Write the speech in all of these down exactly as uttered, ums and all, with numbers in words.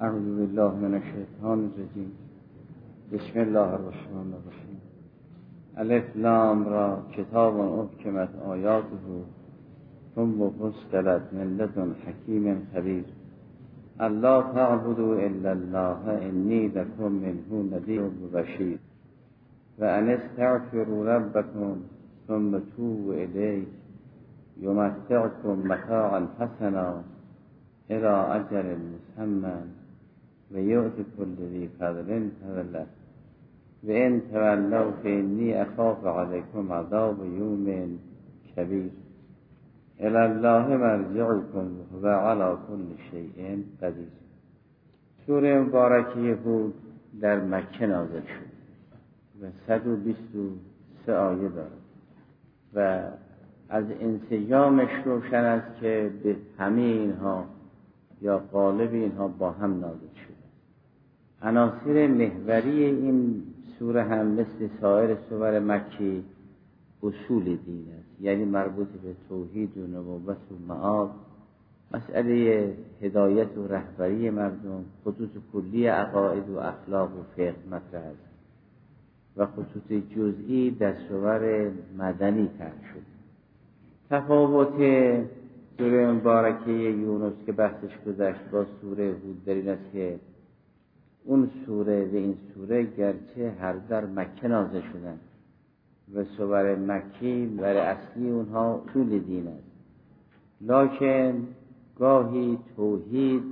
اعوذ بالله من الشیطان الرجیم. بسم الله الرحمن الرحیم. الف لام را کتاب احکمت آیاته ثم فصلت من لدن حکیم خبیر. الا تعبدوا الا الله انی لکم منه نذیر و بشیر. و ان استغفروا ربکم ثم توبوا الیه یمتعکم متاعا حسنا الی اجل مسمى و یؤتی کل ذی فضل فضله و ان تولوا فانی اخاف علیکم عذاب یوم کبیر. الی الله مرجعکم و علی کل شیء قدیر. سوره مبارکه هود در مکه نازل شد و صد و بیست و سه آیه دارد و از انسجامش روشن است که به همه اینها یا غالب اینها با هم نازل شده. عناصر محوری این سوره هم مثل سایر سور مکی اصول دین است، یعنی مربوط به توحید و نبوت و معاد، مسئله هدایت و رهبری مردم، خصوص کلی عقاید و اخلاق و فقه مطرح است و خصوص جزئی در سور مدنی طرح شد. تفاوت سوره مبارکه یونس که بحثش گذشت با سوره هود در این است که اون سوره و این سوره گرچه هر در مکه نازل شدن و سور مکی برای اصلی اونها اصول دین است، لکن گاهی توحید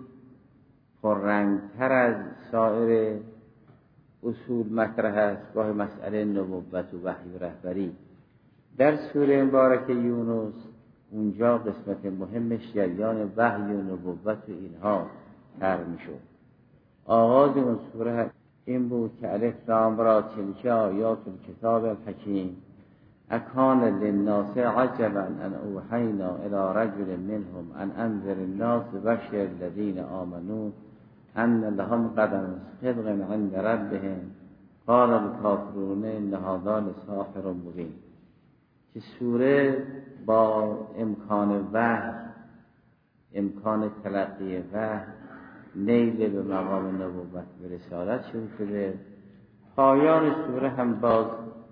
پررنگتر از سایر اصول مطرح است، گاهی مسئله نبوت و وحی و رهبری. در سوره مبارکه یونس اونجا قسمت مهمش جریان وحی و نبوت و اینها طرح میشد. آغاز اون سوره این بود که الف لام را تلک آیات الکتاب الحکیم اکان للناس عجبا ان اوحینا الی رجل منهم ان انذر الناس بشر الذین آمنوا ان لهم قدم صدق عند ربهم قال الکافرون ان هذا لساحر مبین. که سوره با امکان وحی، امکان تلقی وحی، نیل به مقام نبوت و رسالت شروع شده. پایان سوره هم باز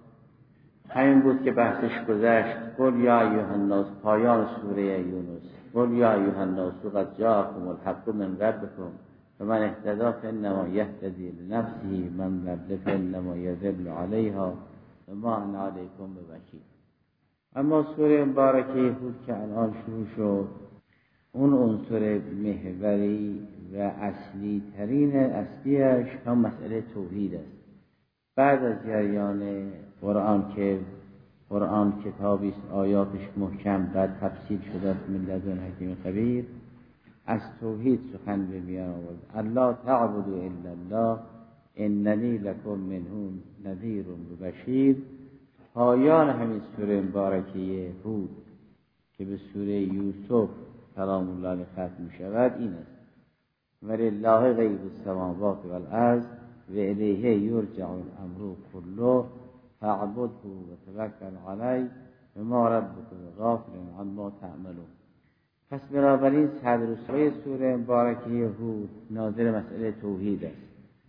همین بود که بحثش گذشت. قل یا ایها الناس، پایان سوره یونس، قل یا ایها الناس قد جاءکم الحق من ربکم و من اهتدی فانما یهتدی لنفسه من ضل فانما یضل علیها و ما انا علیکم بوکیل. اما سوره مبارکه هود که الان شروع شد، اون عنصر محوری و اصلی ترین اصلیش هم مسئله توحید است. بعد از جریان قرآن که قرآن کتابی است آیاتش محکم بعد تفصیل شده است من لدن حکیم خبیر، از توحید سخن به میان آورد. الله تعبدوا الا الله اننی لکم منه نذیر و بشیر. پایان همین سوره مبارکه هود که به سوره یوسف سلام الله علیه ختم می شود این است: ولله غیب السماوات والارض و الیه یرجع الامر کله فاعبده و توکل علیه و ما ربک بغافل عما تعملون. پس بنابراین صدر سوره سوره مبارکه هود ناظر مسئله توحید است.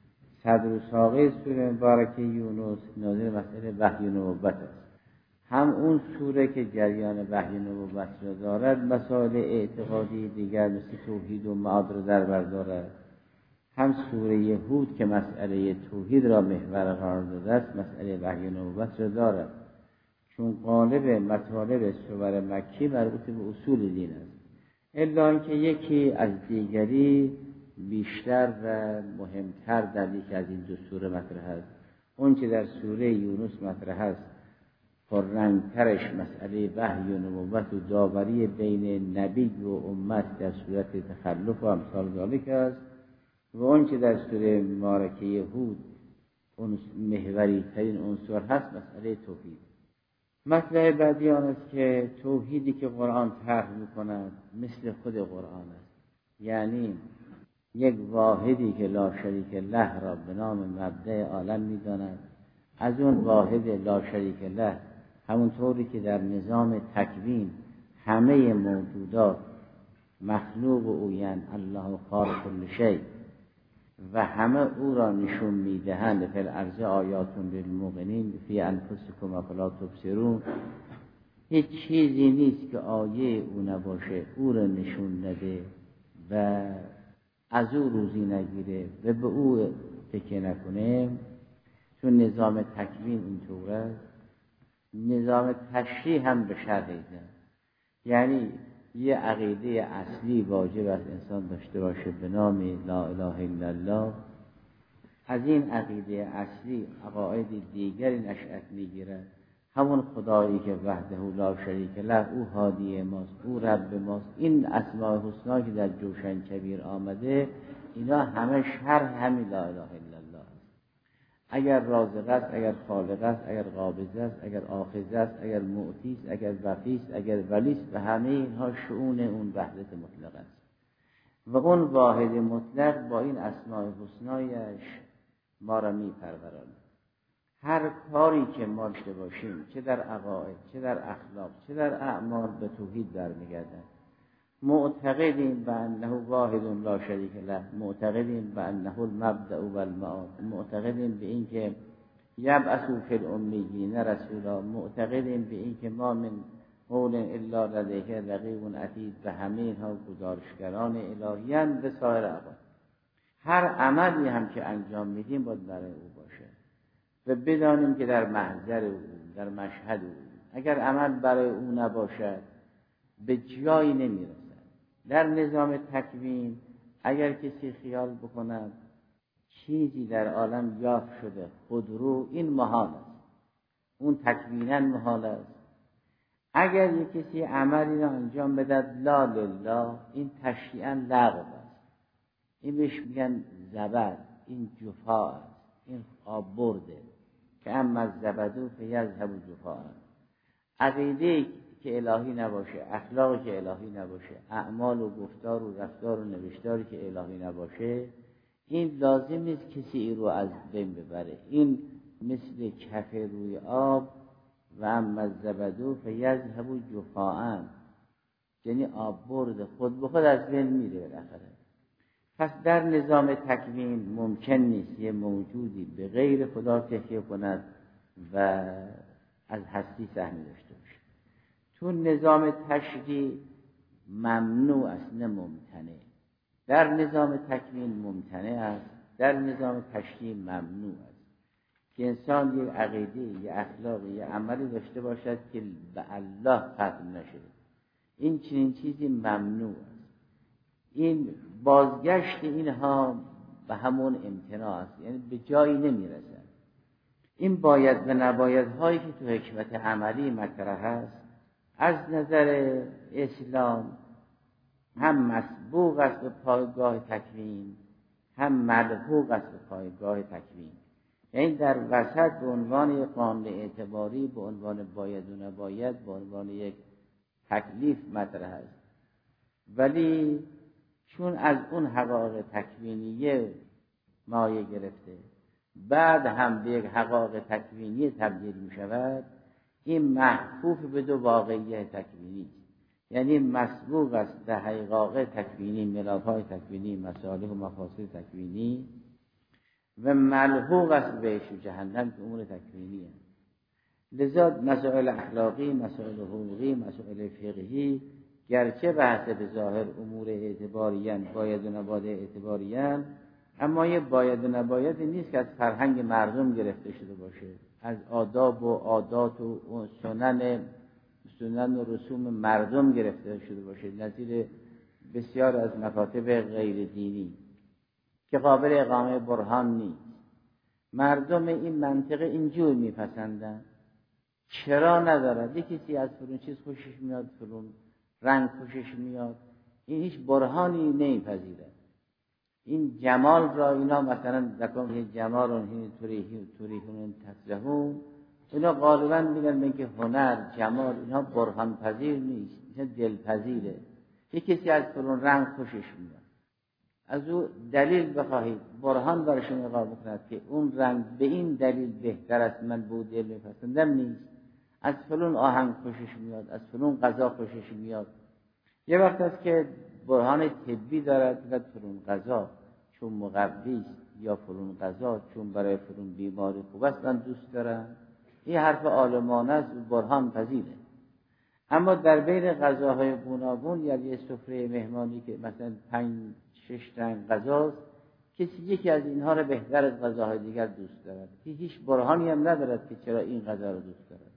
صدر ساقه سوره مبارکه یونس ناظر مسئله وحی و نبوت است. هم اون سوره که جریان وحی و نبوت را دارد مسائل اعتقادی دیگر مثل توحید و معاد را در بر دارد. هم سوره هود که مسئله توحید را محور قرار داده است مسئله وحی و نبوت را دارد، چون غالب مطالب سور مکی مربوط به اصول دین است، الا اینکه یکی از دیگری بیشتر و مهمتر در یکی از این دو سوره مطرح است. اون که در سوره یونس مطرح است پررنگترش مسئله وحی و نبوت و داوری بین نبی و امت در صورت تخلف و امثال ذالک است، و اون که در سوره مبارکه هود اون محوری ترین عنصر هست مسئله توحید. مطلب بعدی آن است که توحیدی که قرآن طرح می‌کند مثل خود قرآن است، یعنی یک واحدی که لا شریک له را به نام مبدأ عالم می‌داند. از اون واحد لا شریک له همونطوری که در نظام تکوین همه موجودات مخلوق اوین الله خالق کل شیء و همه او را نشون میدهند. فی الارض آیات للموقنین فی انفسکم افلا تبصرون. هیچ چیزی نیست که آیه او نباشه، او را نشون نده و از او روزی نگیره و به او تکیه نکنه. چون نظام تکوین اینطور است، نظام تشریع هم به شرح ایزد. یعنی یه عقیده اصلی واجب است انسان داشته باشه به نام لا اله الا الله. از این عقیده اصلی عقاید دیگری نشأت میگیرد. همون خدایی که وحده لا شریک له، او هادی ماست، او رب ماست. این اسماء الحسنا که در جوشن کبیر آمده، اینا همه شرح همین لا اله الا الله است. اگر رازق است، اگر خالق است، اگر قابض است، اگر آخذ است، اگر معطی است، اگر وقی است، اگر ولی است، و همه اینها شؤون اون وحدت مطلق است. و اون واحد مطلق با این اسماء الحسنایش ما را میپروراند. هر کاری که ما داشته باشیم، چه در عقاید، چه در اخلاق، چه در اعمال، به توحید برمیگردد. معتقدیم به انه واحد لا شریک له، معتقدیم به انه المبدأ و المعاد، معتقدیم به این که یبعث فی الامیین رسولا، معتقدیم به این که ما من قول الا لدیه رقیب عتید، و همه اینها گزارشگران الهیان به سایر عقاید. هر عملی هم که انجام میدیم باید برای او باشه و بدانیم که در محضر او، در مشهد او. اگر عمل برای او نباشد به جایی نمیرسد. در نظام تکوین اگر کسی خیال بکند چیزی در عالم یافت شده خودرو، این محال است، اون تکوینا محال است. اگر یک کسی عملی را انجام بدهد لا لله، این تشریعا لغو است. این بهش میگن زبد، این جفا است، این آب برده که اما از زبدو فیذهب جفا. عقیده که الهی نباشه، اخلاقی که الهی نباشه، اعمال و گفتار و رفتار و نوشتاری که الهی نباشه، این لازم نیست کسی این رو از بین ببره. این مثل کف روی آب و اما الزبدو فیذهب جفاء، یعنی آب برده خود به خود از بین میره بالاخره. پس در نظام تکوین ممکن نیست یه موجودی به غیر خدا تکیه کند و از هستی سهمی داشته باشه. تو نظام تشریع ممنوع است، نه ممتنع. در نظام تکوین ممتنع است، در نظام تشریع ممنوع است که انسان یک عقیده، یک اخلاق، یک عملی داشته باشد که به الله ختم نشده. این چنین چیزی ممنوع است. این بازگشت اینها به همون امتناع است، یعنی به جایی نمیرسد. این باید و نباید هایی که تو حکمت عملی مطرح است، از نظر اسلام هم مسبوق است به پایگاه تکوین، هم ملحوق است به پایگاه تکوین. یعنی در وسط به عنوان قانون اعتباری، به عنوان باید و نباید، به عنوان یک تکلیف مطرح است. ولی چون از اون حقایق تکوینیه مایه گرفته، بعد هم به یک حقایق تکوینی تبدیل می شود، این محفوف به دو واقعیت تکوینی، یعنی مسبوق است به حقایق تکوینی، ملاک‌های تکوینی، مصالح و مفاسد تکوینی، و ملحوق است بهش و جهنم که امور تکوینی است. لذا مسائل اخلاقی، مسائل حقوقی، مسائل فقهی گرچه بحث به ظاهر امور اعتباریان، باید و نباید اعتباریان، اما یه باید و نباید نیست که از فرهنگ مردم گرفته شده باشه، از آداب و عادات و سنن سنن و رسوم مردم گرفته شده باشه، نظیر بسیار از مکاتب غیر دینی که قابل اقامه برهان نیست. مردم این منطقه اینجور میپسندن. چرا ندارد؟ یکی کسی از فلان چیز خوشش میاد، فلان رنگ خوشش میاد، این هیچ برهانی نمیپذیره. این جمال را اینا مثلا ذکر این جمال رو توریهون توریهون تسلهون، اینا غالبا میگن به که هنر، جمال، اینا برهان پذیر نیست، اینا دلپذیره. یک کسی از فلان رنگ خوشش میاد، از او دلیل بخواهید، برهان برشون اقامه بکند که اون رنگ به این دلیل بهتر است، من به دل میپسندم، نیست. از فلان آهنگ خوشش میاد، از فلان غذا خوشش میاد. یه وقت است که برهان طبی دارد و فلان غذا، چون مقوی است یا فلان غذا چون برای فلان بیماری خوب است من دوست دارم، این حرف عالمانه است و برهان پذیره. اما در بین غذاهای گوناگون، یعنی سفره مهمانی که مثلا پنج شش رنگ غذاست، کسی یکی از اینها رو بهتر از غذاهای دیگر دوست دارد که هیچ برهانی هم ندارد که چرا این غذا رو دوست دارد.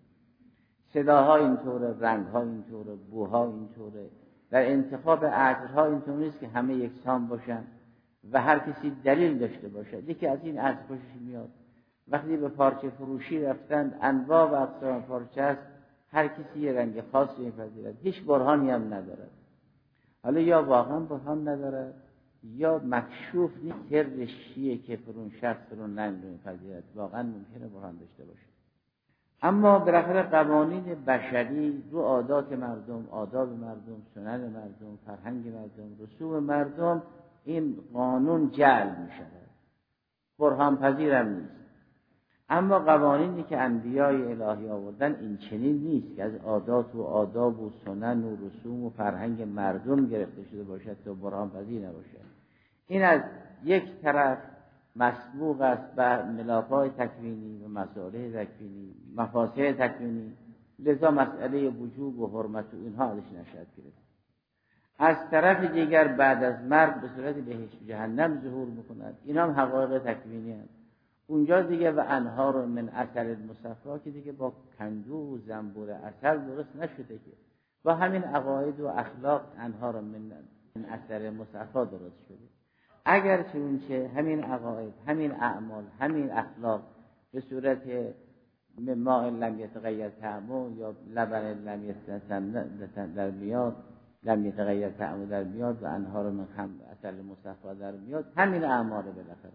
صداها اینطوره، رنگها اینطوره، بوها اینطوره. در انتخاب عطرها اینطور نیست که همه یکسان باشن و هر کسی دلیل داشته باشه. یکی از این عطر خوشش میاد، وقتی به پارچه فروشی رفتن انواع و اقسام پارچه است، هر کسی یه رنگ خاصی می‌پذیرد، هیچ برهانی هم ندارد. حالا یا واقعا برهان ندارد یا مکشوف نیست سرش چیه که فرون شخص فرون رنگ رو می‌پذیرد، واقعا ممکنه برهان داشته باشه. اما بالاخره قوانین بشری رو عادات مردم، آداب مردم، سنن مردم، فرهنگ مردم، رسوم مردم، این قانون جعل می‌شود، برهان پذیرم نیست. اما قوانینی که انبیای الهی آوردن این چنین نیست که از عادات و آداب و سنن و رسوم و فرهنگ مردم گرفته شده باشد تا برهان پذیر نباشد. این از یک طرف مسبوق است به ملاک‌های تکوینی و مصالح تکوینی، مفاسد تکوینی، لذا مسئله وجوب و حرمت و اینها ازش نشأت گرفت. از طرف دیگر بعد از مرگ به صورت بهشت و جهنم ظهور می‌کند. اینا هم حقایق تکوینی هستند. اونجا دیگه و انهار من عسل مصفا که دیگه با کندو و زنبور عسل درست نشده، که با همین عقاید و اخلاق انهار من عسل مصفا درست شده. اگر چونچه همین عقاید، همین اعمال، همین اخلاق به صورت ماء لم یتغیر طعمه یا لبن لم یتسنن در میاد، لم یتغیر طعمه در میاد و انهار من عسل مصفا در میاد، همین اعمال بالاخره.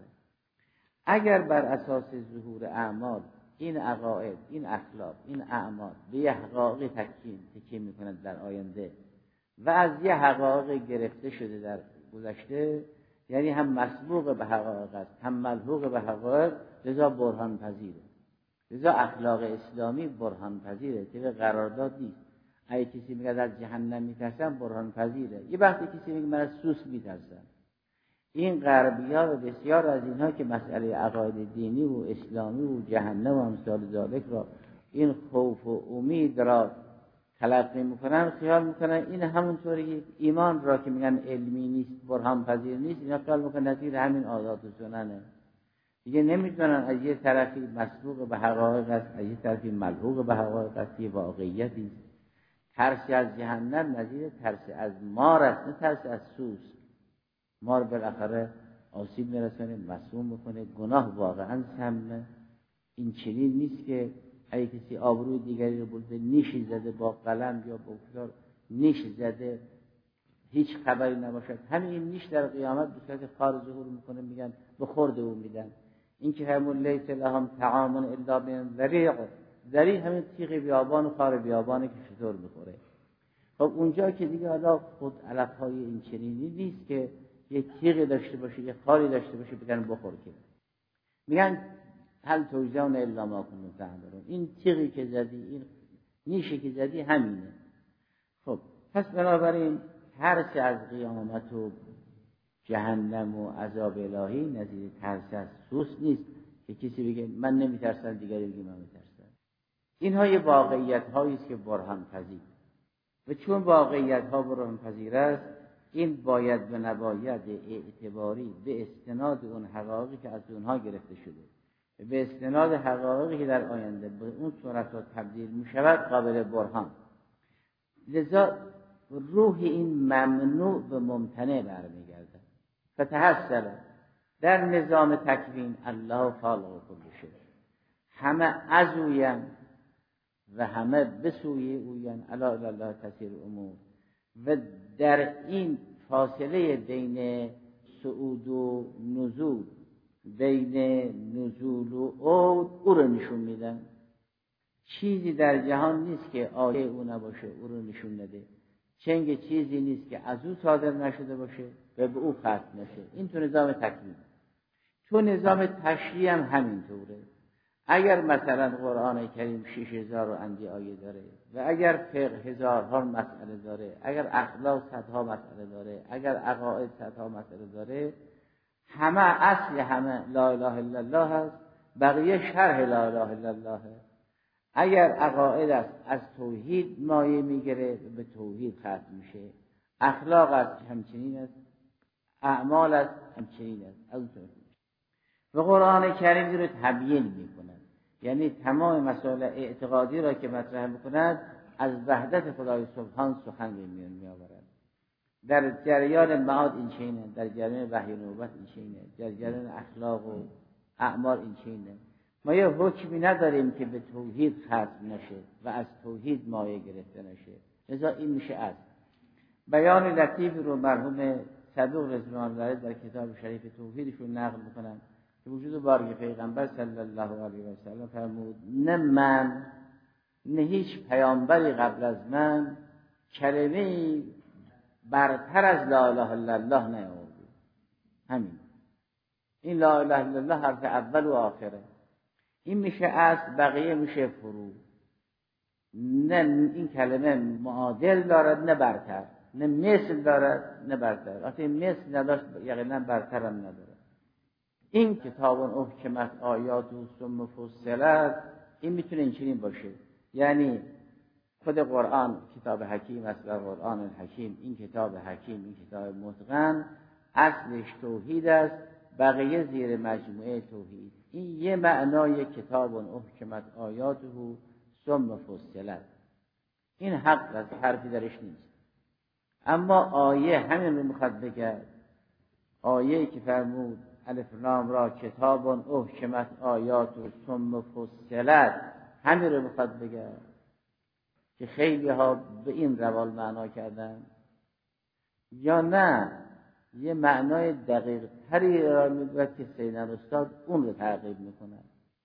اگر بر اساس ظهور اعمال این عقاید، این اخلاق، این اعمال به یه حقایق تکیین تکیه میکنند در آینده و از یه حقایق گرفته شده در گذشته، یعنی هم مسبوق به حقایق است هم ملحوق به حقایق، لذا برهان پذیره. لذا اخلاق اسلامی برهان پذیره که به قرارداد نیست. اگه کسی میگه از جهنم میترسم، برهان پذیره. یه وقتی کسی میگه من از سوس میترسم، این غربی‌ها و بسیار از اینها که مسئله عقاید دینی و اسلامی و جهنم و امثال ذالک را، این خوف و امید را تلقی میکنن، خیال میکنن این همونطوری ایمان را که میگن علمی نیست، برهان پذیر نیست، اینا خیال میکنن نظیر همین عادات و سننه. دیگه نمیدونن از یه طرفی مسبوق به حقایق است، از یه طرفی ملحوق به حقایق است، یه واقعیتی است. ترس از جهنم نظیر ترس از مار است، نه ترس از سوس. مار بالاخره آسیب میرسونه، مسموم میکنه، گناه واقعا سمه. این چنین نیست که اگه کسی آبروی دیگری رو برده نیشی زده با قلم یا با فشار نیش زده هیچ خبری نباشد، همین این نیش در قیامت به صورت خار ظهور میکنه، میگن به خورد او میدن. این که همون لیس لهم طعام الا من ذریع، ذریع همین تیغ بیابان و خار بیابانه که شطور میخوره. خب اونجا که دیگه حالا خود علفهای این چنینی نیست که یک تیغی داشته باشه، یک خاری داشته باشه بگن بخور، که میگن هل توجزون الا ما کنتم تعملون. این تیغی که زدی، این نیشی که زدی همینه. خب پس بنابراین ترس از قیامت و جهنم و عذاب الهی نظیر ترس از سوس نیست که کسی بگه من نمیترسم دیگری بگه من میترسم. اینها یه واقعیت هایی است که برهان پذیر، و چون واقعیت ها برهان پذیر است، این باید و نباید اعتباری به استناد اون حقایقی که از اونها گرفته شده، به استناد حقایقی که در آینده به اون صورت ها تبدیل می شود قابل برهان. لذا روح این ممنوع و ممتنع برمیگرده. فتحصل در نظام تکوین الله خالق کل شی، همه از اوین و همه به سوی اوین، الا الی الله تسیر امور. و در این فاصله بین صعود و نزول، بین نزول و عود، او رو نشون میدن. چیزی در جهان نیست که آیه او نباشه، او رو نشون نده. چنگ چیزی نیست که از او صادر نشده باشه و به او ختم نشه. این تو نظام تکوین. تو نظام تشریع هم همینطوره. اگر مثلا قرآن کریم شش هزار و اندی آیه داره و اگر فقه هزارها مسئله داره، اگر اخلاق صدها مسئله داره، اگر عقاید صدها مسئله داره، همه اصل همه لا اله الا الله هست، بقیه شرح لا اله الا الله هست. اگر عقاید است از توحید مایه میگیره به توحید ختم میشه، اخلاق است همچنین است، اعمال است همچنین است. از اون طرف و قرآن کریم رو تبیین میکند، یعنی تمام مسائل اعتقادی را که مطرح میکند از وحدت خدای سبحان سخن به میان میآورد. در جریان معاد این چینه، در جریان وحی نبوت این چینه، در جریان اخلاق و اعمال این چینه. ما یه حکمی نداریم که به توحید ختم نشه و از توحید مایه گرفته نشه، لذا این میشه از بیان لطیف رو مرحوم صدوق رضوان الله در کتاب شریف توحیدشون نقل میکنن که وجود بارگی پیغمبر صلی الله علیه و سلم فرمود نه من نه هیچ پیامبری قبل از من کلمه‌ای برتر از لا اله الا الله نیاورد. همین این لا اله الا الله حرف اول و آخره. این میشه اصل، بقیه میشه فرو. نه این کلمه معادل دارد نه برتر، نه مثل دارد نه برتر. وقتی مثل نداشت یقینا برتر هم ندارد. این کتاب احکمت آیات و ثم فصلت، این میتونه اینچنین باشه، یعنی خود قرآن کتاب حکیم است و قرآن الحکیم، این کتاب حکیم، این کتاب متقن، اصلش توحید است، بقیه زیر مجموعه توحید. این یه معنای کتاب احکمت آیاته ثم فصلت. این حق است، حرفی درش نیست. اما آیه همین رو میخواد بگه، آیه که فرمود الف لام را کتاب احکمت آیاته ثم فصلت، همین رو میخواد بگه که خیلی ها به این روال معنا کردن، یا نه یه معنای دقیق تری را میگوید که سیدنا استاد اون رو تعقیب میکنن.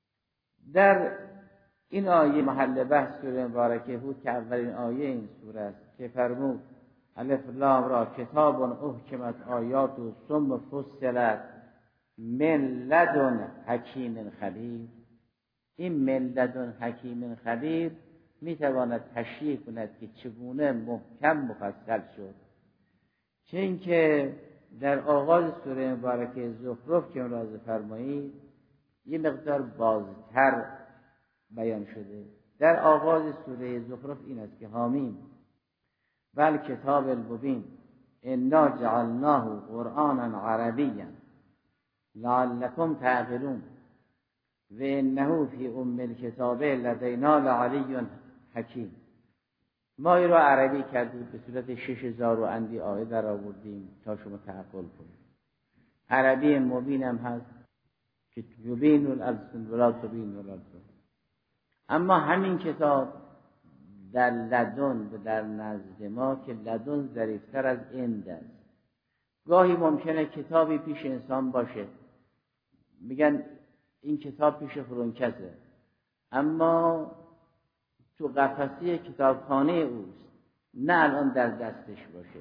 در این آیه محل بحث سوره مبارکه بود که اولین آیه این سوره است که فرمود الف لام را کتاب احکمت آیات و ثم فصلت من لدن حکیم خبیر. این من لدن حکیم خبیر میتواند تشریح کند که چگونه محکم مفصل شد، چون که در آغاز سوره مبارکه زخرف که ملاحظه فرمایید یه مقدار بازتر بیان شده. در آغاز سوره زخرف این است که حامیم ول کتاب المبین انا جعلناه قرآنا عربیا لعلکم تعقلون و انه فی ام الکتاب لدینا لعلی حکیم. ما این رو عربی کردیم، به صورت شش هزار و اندی آیه در آوردیم تا شما تعقل کنید. عربی مبین هم هست که یبین الالسن ولا تبین الالسن. اما همین کتاب در لدن و در نزد ما که لدن ظریفتر از اند است. گاهی ممکنه کتابی پیش انسان باشه، میگن این کتاب پیش فرونکسه، اما تو قفسه کتابخانه اوست، نه الان در دستش باشه.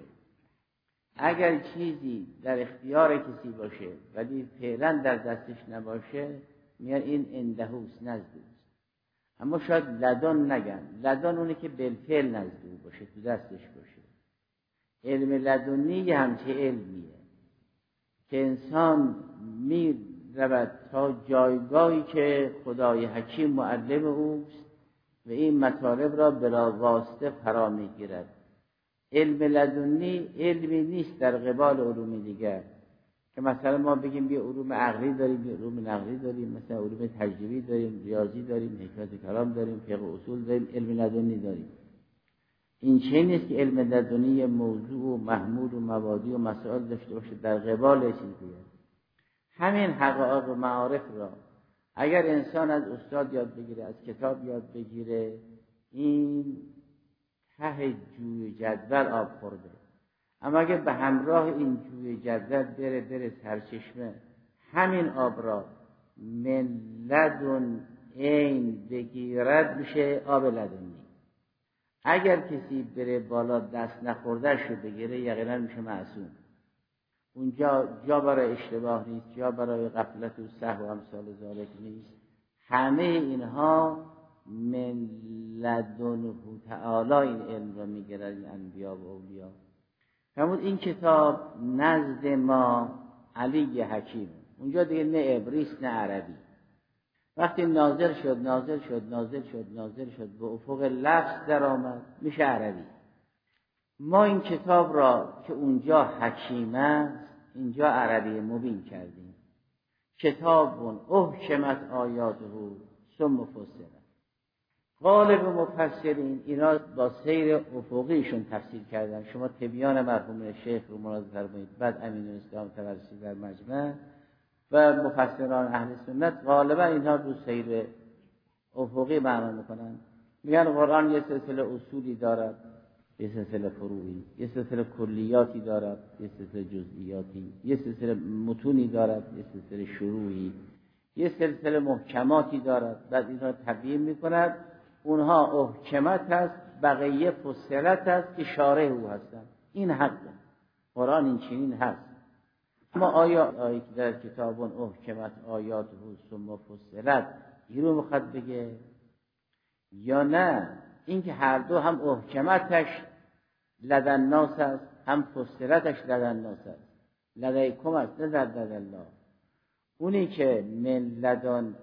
اگر چیزی در اختیار کسی باشه ولی فعلا در دستش نباشه میگن این اندهوست، نزد اوست. اما شاید لدن نگن، لدن اونه که بالفعل نزد او باشه، تو دستش باشه. علم لدنی یه همچه علمیه که انسان می رود تا جایگاهی که خدای حکیم معلم اوست و این مطالب را بلا واسطه فرا میگیرد. علم لدنی علمی نیست در قبال علوم دیگر که مثلا ما بگیم بیا علوم عقلی داریم، بیا علوم نقلی داریم، مثلا علوم تجربی داریم، ریاضی داریم، حکمت کلام داریم، فقه اصول داریم، علم لدنی داریم. این چه نیست که علم لدنی موضوع و محمول و مبادی و مسائل داشته باشه در قبال چیزی. همین حقایق و معارف را اگر انسان از استاد یاد بگیره، از کتاب یاد بگیره، این ته جوی جدول آب خورده. اما اگر به همراه این جوی جدول بره بره سرچشمه، همین آب را من لدن این بگیرد میشه آب لدنی. اگر کسی بره بالا دست نخوردهش رو بگیره یقینا میشه معصوم. اونجا جا برای اشتباه نیست، جا برای غفلت و سهو و امثال ذالک نیست. همه اینها من لدنه تعالی این علم را میگیرد، این انبیا و اولیا. فرمود این کتاب نزد ما علی حکیم. اونجا دیگه نه عبریست نه عربی. وقتی نازل شد نازل شد نازل شد نازل شد به افق لفظ در آمد میشه عربی. ما این کتاب را که اونجا حکیم است اینجا عربی مبین کردیم. کتاب احکمت آیاته ثم فصلت. غالب مفسرین اینا با سیر افقیشون تفسیر کردن. شما تبیان مرحوم شیخ رو ملاحظه فرمایید، بعد امین الاسلام طبرسی در مجمع و مفسران اهل سنت غالبا اینها رو سیر افقی معنا میکنن. میگن قرآن یه سلسله اصولی دارد، یه سلسله فروعی، یه سلسله کلیاتی دارد، یه سلسله جزئیاتی، یه سلسله متونی دارد، یه سلسله شروعی، یه سلسله محکماتی دارد. بعد اینها تبیین میکند. اونها احکمت هست، بقیه فصلت هست که شارح او هستند. این حقه، قرآن این چنین هست. اما آیا آیه که در کتابون احکمت آیات ثم فصلت این رو میخواد بگه یا نه؟ اینکه هر دو هم احکمتش لدن ناس است هم فصلتش لدن ناس است. لدیکم است نه در لدن الله. اونی که من لدن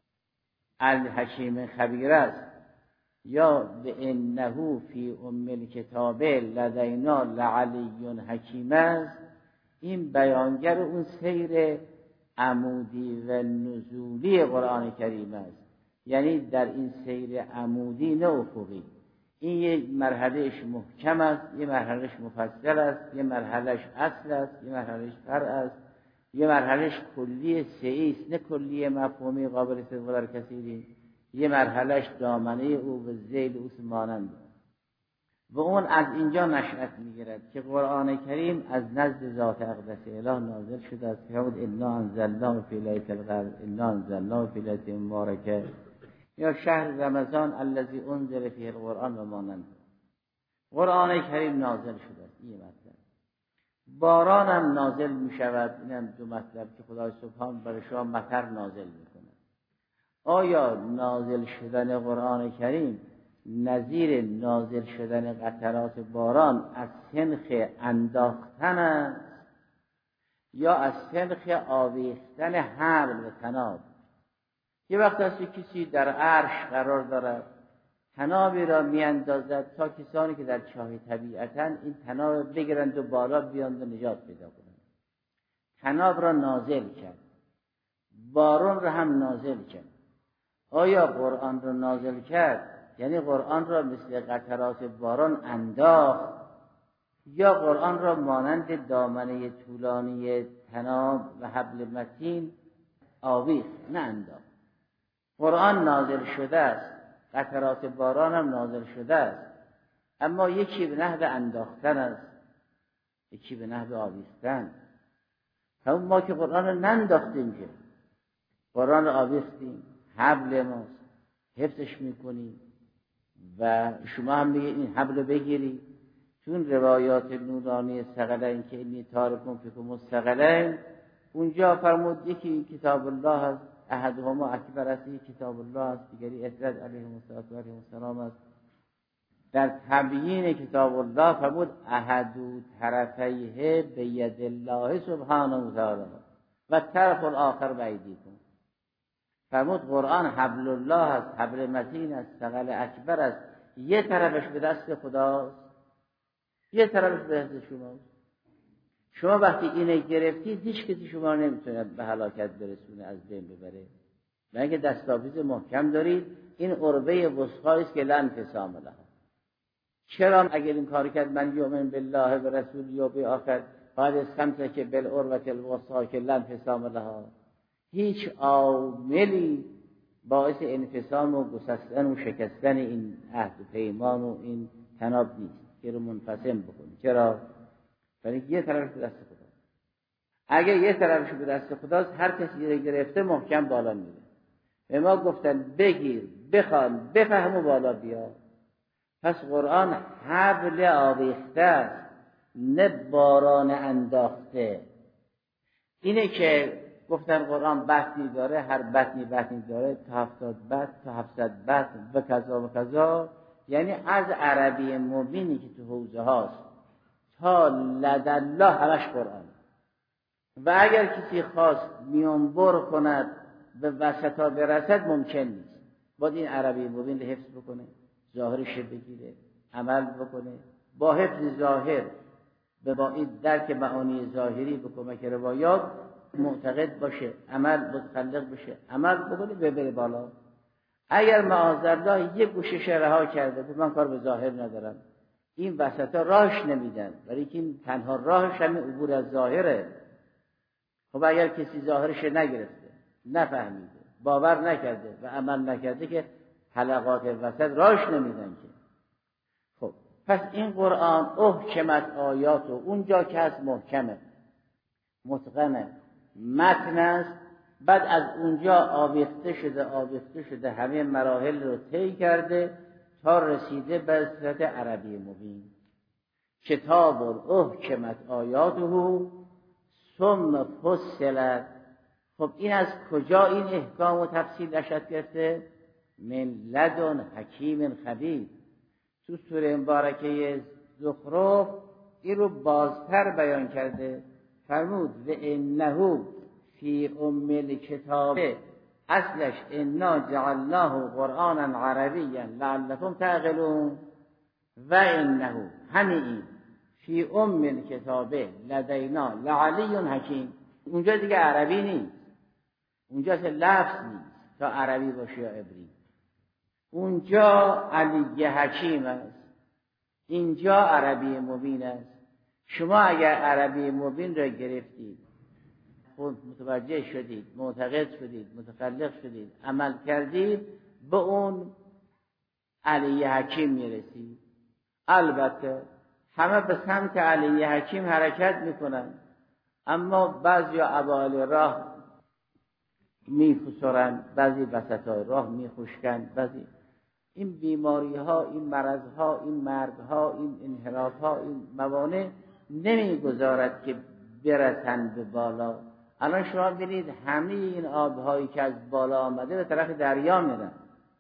الحکیم خبیر است یا به انه فی ام الکتاب لدینا لعلی حکیم است، این بیانگر اون سیر عمودی و نزولی قرآن کریم است. یعنی در این سیر عمودی نه افقی. این یه مرحلهش محکم است، یه مرحلهش مفصل است، یه مرحلهش اصل است، یه مرحلهش فرع است، یه مرحلهش کلی سعی است نه کلی مفهومی قابل استدلال کثیری، یه مرحلهش دامنه او و ذیل او مانند. و اون از اینجا نشأت میگیرد که قرآن کریم از نزد ذات اقدس اله نازل شده است. که بود انا انزلناه فی لیلة القدر انا انزلناه فی لیلة مبارکه یا شهر رمضان الذی انزل فیه القرآن و مانند. قرآن کریم نازل شده است. این مطلب. باران هم نازل می شود. اینم دو مطلب که خدای سبحان برای شما مطر نازل می کند. آیا نازل شدن قرآن کریم نظیر نازل شدن قطرات باران از سنخ انداختن است یا از سنخ آویختن حمل و تناب؟ یه وقت است کسی در عرش قرار دارد، تنابی را می اندازد تا کسانی که در چاه طبیعتاً این تناب بگیرند و بالا بیاند و نجات پیدا کنند. تناب را نازل کرد، باران را هم نازل کرد. آیا قرآن را نازل کرد یعنی قرآن را مثل قطرات باران انداخت یا قرآن را مانند دامنه طولانی تناب و حبل متین آویخت نه انداخت؟ قرآن نازل شده است، قطرات باران هم نازل شده است، اما یکی به نحو انداختن است، یکی به نحو آویختن. همون ما که قرآن را ننداختیم، که قرآن را آویختیم، حبل ماست، حفظش میکنیم و شما هم میگه این حبل بگیری. چون روایات نورانی ثقلین که اینی تارکم فیکم الثقلین، اونجا فرمود یکی کتاب الله است، احدهما اکبر است، یکی کتاب الله است، دیگری اطرد علیه السلام است. در تبیین کتاب الله فرمود احدو طرفیه بید الله سبحانه و تعالی و طرف الاخر بایدیکم. فرمود قرآن حبل الله است، حبل متین است، ثقل اکبر است. یه طرفش به دست خداست، یه طرفش به دست شماست. شما وقتی اینه گرفتید هیچ کسی شما نمیتونه به هلاکت برسونه، از بین ببره. مگه دستاویز محکم دارید. این عربه وثقی است که لا انفصام لها. چرا اگر این کار کرد من یؤمن بالله و رسول و بالآخر بعد استمسک که بالعروة الوثقی که لا انفصام لها، هیچ عاملی باعث انفصام و گسستن و شکستن این عهد و پیمان و این تناب نیست که رو منفصم بکنی. چرا؟ برای یه طرفش به دست خدا. اگه یه طرفش به دست خداست، هر کسی رو گرفته محکم بالا میره. به ما گفتن بگیر، بخوان، بفهم و بالا بیا. پس قرآن حبل آویخته است نه باران انداخته. اینه که گفتن قرآن بطنی داره، هر بطنی بطنی داره، تا هفتاد بطن، تا هفتصد بطن و کذا و کذا. یعنی از عربی مبینی که تو حوزه هاست تا لدالله همش قرآن. و اگر کسی خواست میانبر کند به وسطا برسد ممکن نیست. باید این عربی مبین حفظ بکنه، ظاهرش بگیره، عمل بکنه، با حفظ ظاهر به با این درک معانی ظاهری به کمک روایات معتقد باشه، عمل متخلق بشه، عمل بکنه ببره بالا. اگر معاذالله یک گوشش رها کرده که من کار به ظاهر ندارم، این وسطا راهش نمیدن، برای که این تنها راهش همین عبور از ظاهره. خب اگر کسی ظاهرش نگرفته، نفهمیده، باور نکرده و عمل نکرده که حلقات وسط راهش نمیدن که. خب پس این قرآن احکمت آیات و اونجا که هست محکمه، متقنه، متن است، بعد از اونجا آویخته شده آویخته شده همه مراحل رو طی کرده تا رسیده به صورت عربی مبین. کتاب احکمت آیاته ثم فصلت. خب این از کجا این احکام و تفصیل نشد گرفته؟ من لدن حکیم خبیر. تو سوره مبارکه زخرف این رو بازتر بیان کرده، فرمود و انه فی ام الکتاب، اصلش انا جعلناه قرآنا عربیا لعلکم تعقلون، و انه همین فی ام الکتاب لدینا لعلی حکیم. اونجا دیگه عربی نیست، اونجا اصلا لفظ نیست تا عربی باشه یا عبری، اونجا علی حکیم است، اینجا عربی مبین است. شما اگر عربی مبین را گرفتید، خود متوجه شدید، معتقد شدید، متخلق شدید، عمل کردید، به اون علی حکیم میرسید. البته همه به سمت علی حکیم حرکت میکنن، اما بعضی اوائل راه میخسرن، بعضی وسطای راه میخشکن، بعضی این بیماری ها، این مرض ها، این مرگ ها، این انحراف ها، این موانع نمیگذارد که برسن به بالا. الان شما ببینید همه این آبهایی که از بالا آمده به طرف دریا میرن،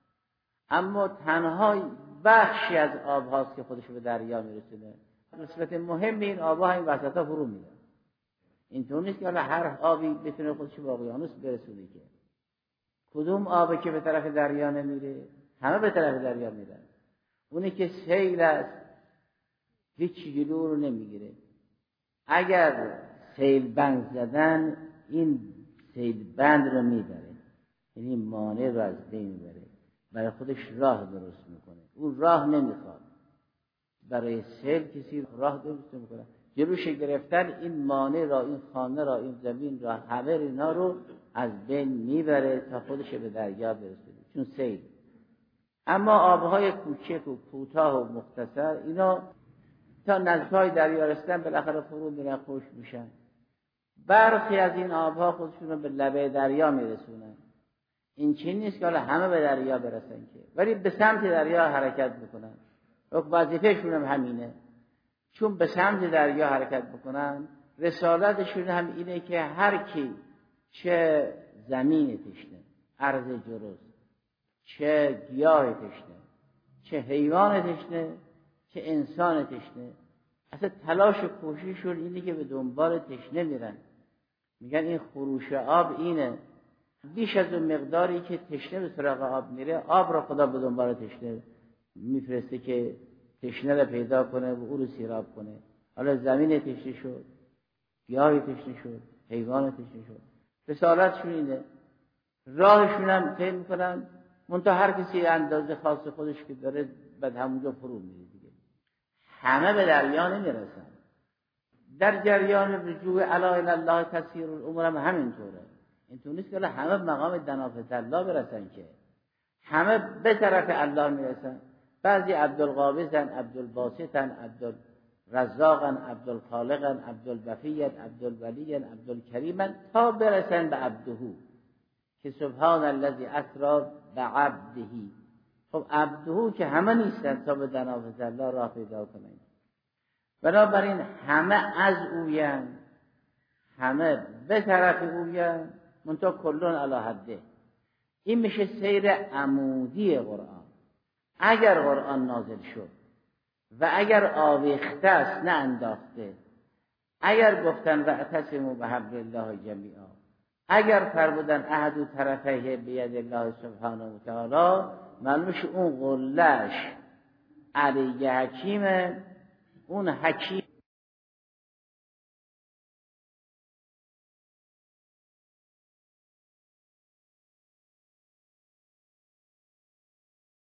اما تنها بخشی از آب هاست که خودش به دریا میرسونه. نسبت مهم این آبها این وسطا فرو میرن. اینطور نیست که حالا هر آبی بتونه خودش به اقیانوس برسونه که. کدوم آبی که به طرف دریا نمیره؟ همه به طرف دریا میرن. اونی که سیل است هیچ جلو رو نمیگیره. اگر سیل بند زدن، این سیل بند رو میبره، یعنی مانع رو از بین میبره، برای خودش راه درست میکنه. اون راه نمیخواد، برای سیل کسی راه درست میکنه. جلوش گرفتن این مانع را، این خانه را، این زمین را، همه اینا رو از بین میبره تا خودش به دریا برسونه، چون سیل. اما آبهای کوچک و کوتاه و مختصر اینا تا نزدیکای دریا رسیدن بالاخره فرو میرن، خشک میشن. برخی از این آبها خودشون رو به لبه دریا میرسونن. این چیز نیست که حالا همه به دریا برسن که، ولی به سمت دریا حرکت میکنن. وظیفه‌شون هم همینه، چون به سمت دریا حرکت بکنن، رسالتشون هم اینه که هر کی چه زمین تشنه، ارض جرز، چه گیاه تشنه، چه حیوان تشنه، چه انسان تشنه، اصلا تلاش و کوشششون اینه که به دنبال تشنه میرن. میگن این خروش آب اینه، بیش از اون مقداری که تشنه به سراغ آب میره، آب را خدا به دنبال تشنه میفرسته که تشنه را پیدا کنه و او رو سیراب کنه. حالا زمین تشنه شد، گیاه تشنه شد، حیوان تشنه شد، رسالتشون اینه. راهشون هم طی میکنن، منتها هر کسی اندازه خاص خودش که داره بعد همونجا فرو میره دیگه. همه به دریا نمیرسن. در جریان رجوع الی الله تسیر الامور هم همینطوره. اینطور نیست که همه مقام دنافت الله برسن که، همه به طرف الله میرسن. بعضی عبدالقابضن، عبدالباسطن، عبدالرزاقن، عبدالخالقن، عبدالبقیت، عبدالولیین، عبدالکریمن، تا برسن به عبدهو که سبحان الذی اسری بعبدهی. خب عبدهو که همه نیستن تا به دنافت الله راه پیدا کنن. بنابراین همه از اوین، همه به طرف اوین، منتها کلون علی حده. این میشه سیر عمودی قرآن. اگر قرآن نازل شد و اگر آویخته است نه انداخته، اگر گفتن واعتصموا بحبل الله جمیعا، اگر فرمودن احد طرفیه بید الله سبحانه و تعالی، معلومش اون قلش علی حکیمه، اون حکیم